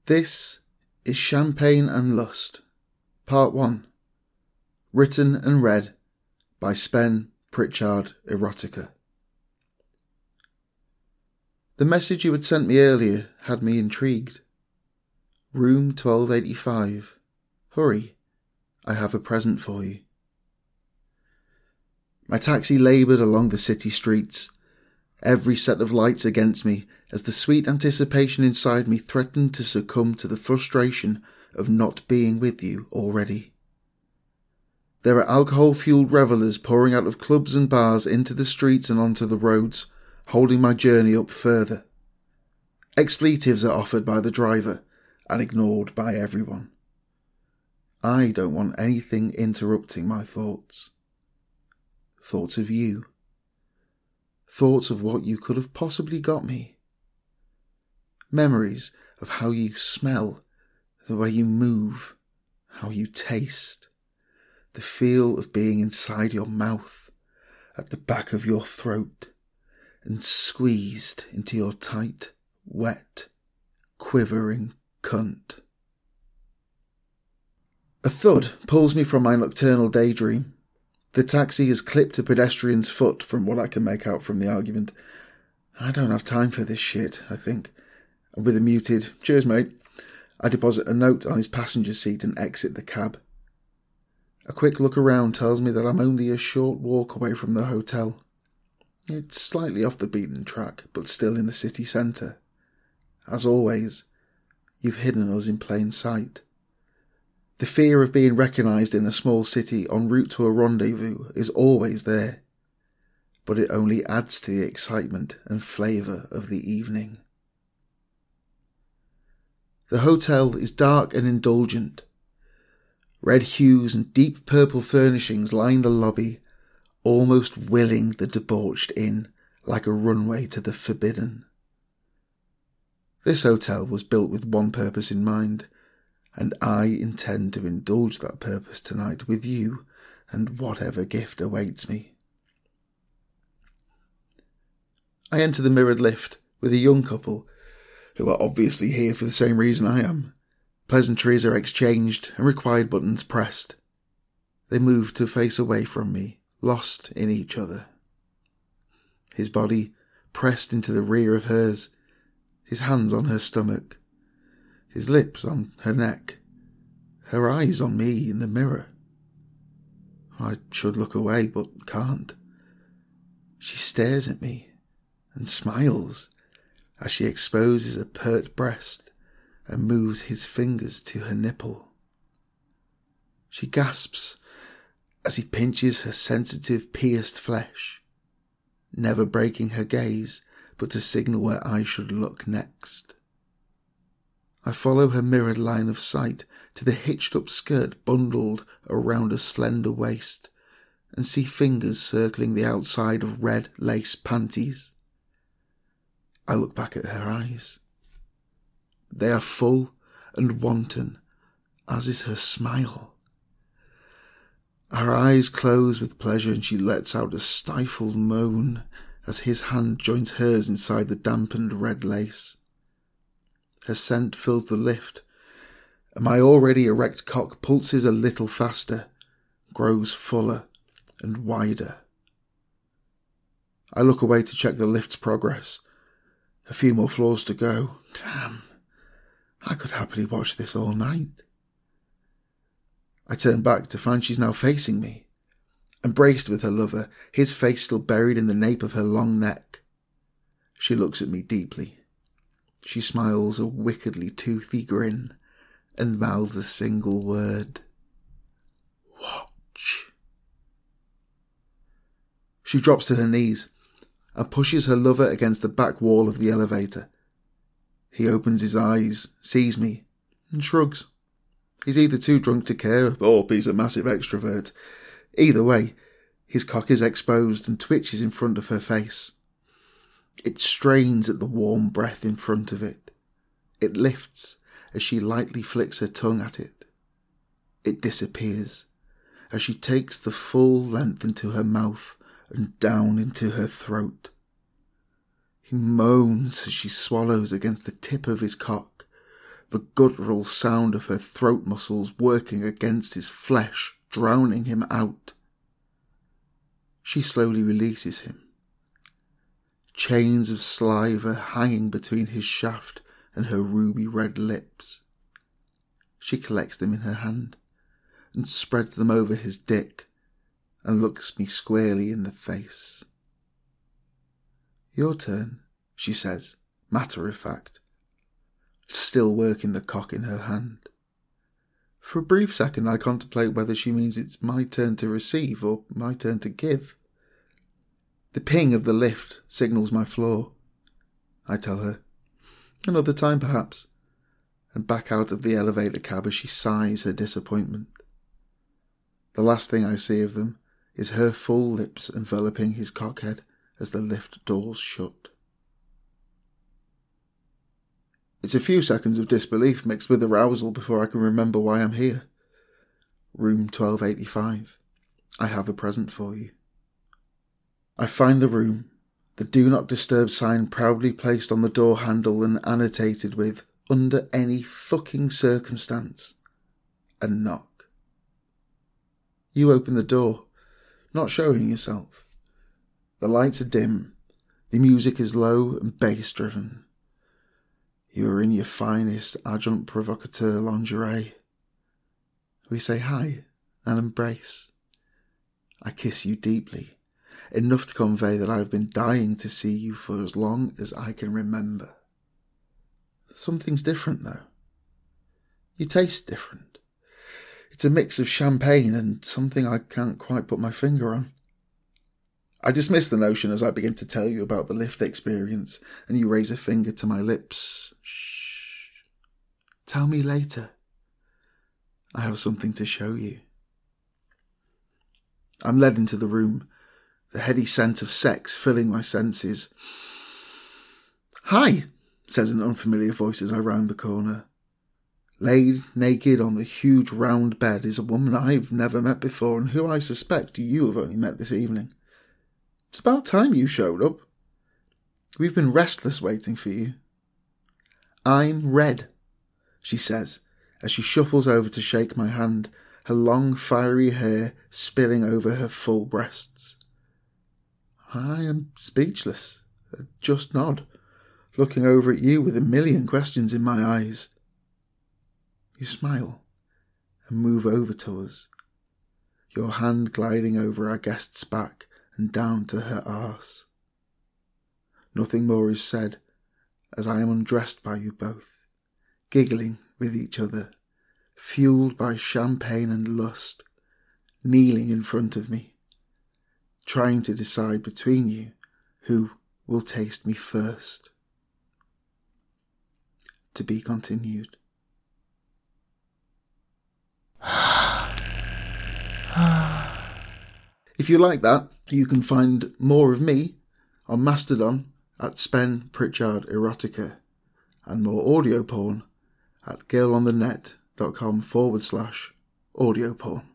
This is Champagne and Lust, Part 1, written and read by Spen Pritchard Erotica. The message you had sent me earlier had me intrigued. Room 1285. Hurry, I have a present for you. My taxi laboured along the city streets, every set of lights against me as the sweet anticipation inside me threatened to succumb to the frustration of not being with you already. There are alcohol-fueled revellers pouring out of clubs and bars into the streets and onto the roads, holding my journey up further. Expletives are offered by the driver and ignored by everyone. I don't want anything interrupting my thoughts. Thoughts of you. Thoughts of what you could have possibly got me. Memories of how you smell, the way you move, how you taste, the feel of being inside your mouth, at the back of your throat, and squeezed into your tight, wet, quivering cunt. A thud pulls me from my nocturnal daydream. The taxi has clipped a pedestrian's foot from what I can make out from the argument. I don't have time for this shit, I think. And with a muted, "Cheers, mate," I deposit a note on his passenger seat and exit the cab. A quick look around tells me that I'm only a short walk away from the hotel. It's slightly off the beaten track, but still in the city centre. As always, you've hidden us in plain sight. The fear of being recognised in a small city en route to a rendezvous is always there, but it only adds to the excitement and flavour of the evening. The hotel is dark and indulgent. Red hues and deep purple furnishings line the lobby, almost willing the debauched in like a runway to the forbidden. This hotel was built with one purpose in mind, and I intend to indulge that purpose tonight with you and whatever gift awaits me. I enter the mirrored lift with a young couple who are obviously here for the same reason I am. Pleasantries are exchanged and required buttons pressed. They move to face away from me, lost in each other. His body pressed into the rear of hers, his hands on her stomach, his lips on her neck, her eyes on me in the mirror. I should look away, but can't. She stares at me and smiles as she exposes a pert breast and moves his fingers to her nipple. She gasps as he pinches her sensitive, pierced flesh, never breaking her gaze, but to signal where I should look next. I follow her mirrored line of sight to the hitched-up skirt bundled around a slender waist and see fingers circling the outside of red lace panties. I look back at her eyes. They are full and wanton, as is her smile. Her eyes close with pleasure and she lets out a stifled moan as his hand joins hers inside the dampened red lace. Her scent fills the lift, and my already erect cock pulses a little faster, grows fuller and wider. I look away to check the lift's progress. A few more floors to go. Damn, I could happily watch this all night. I turn back to find she's now facing me, embraced with her lover, his face still buried in the nape of her long neck. She looks at me deeply. She smiles a wickedly toothy grin and mouths a single word. Watch. She drops to her knees and pushes her lover against the back wall of the elevator. He opens his eyes, sees me, and shrugs. He's either too drunk to care or he's a massive extrovert. Either way, his cock is exposed and twitches in front of her face. It strains at the warm breath in front of it. It lifts as she lightly flicks her tongue at it. It disappears as she takes the full length into her mouth and down into her throat. He moans as she swallows against the tip of his cock, the guttural sound of her throat muscles working against his flesh, drowning him out. She slowly releases him. Chains of saliva hanging between his shaft and her ruby red lips. She collects them in her hand and spreads them over his dick and looks me squarely in the face. "Your turn," she says, matter of fact, still working the cock in her hand. For a brief second I contemplate whether she means it's my turn to receive or my turn to give. The ping of the lift signals my floor. I tell her, "Another time perhaps," and back out of the elevator cab as she sighs her disappointment. The last thing I see of them is her full lips enveloping his cockhead as the lift doors shut. It's a few seconds of disbelief mixed with arousal before I can remember why I'm here. Room 1285. I have a present for you. I find the room, the Do Not Disturb sign proudly placed on the door handle and annotated with, under any fucking circumstance, a knock. You open the door, not showing yourself. The lights are dim, the music is low and bass-driven. You are in your finest adjunct provocateur lingerie. We say hi and embrace. I kiss you deeply, enough to convey that I have been dying to see you for as long as I can remember. Something's different, though. You taste different. It's a mix of champagne and something I can't quite put my finger on. I dismiss the notion as I begin to tell you about the lift experience, and you raise a finger to my lips. Shh. Tell me later. I have something to show you. I'm led into the room, the heady scent of sex filling my senses. "Hi," says an unfamiliar voice as I round the corner. Laid naked on the huge round bed is a woman I've never met before and who I suspect you have only met this evening. It's about time you showed up. We've been restless waiting for you. "I'm Red," she says, as she shuffles over to shake my hand, her long fiery hair spilling over her full breasts. I am speechless, just nod, looking over at you with a million questions in my eyes. You smile and move over to us, your hand gliding over our guest's back and down to her arse. Nothing more is said as I am undressed by you both, giggling with each other, fueled by champagne and lust, kneeling in front of me, trying to decide between you who will taste me first. To be continued. If you like that, you can find more of me on Mastodon at Spen Pritchard Erotica and more audio porn at girlonthenet.com/audio porn.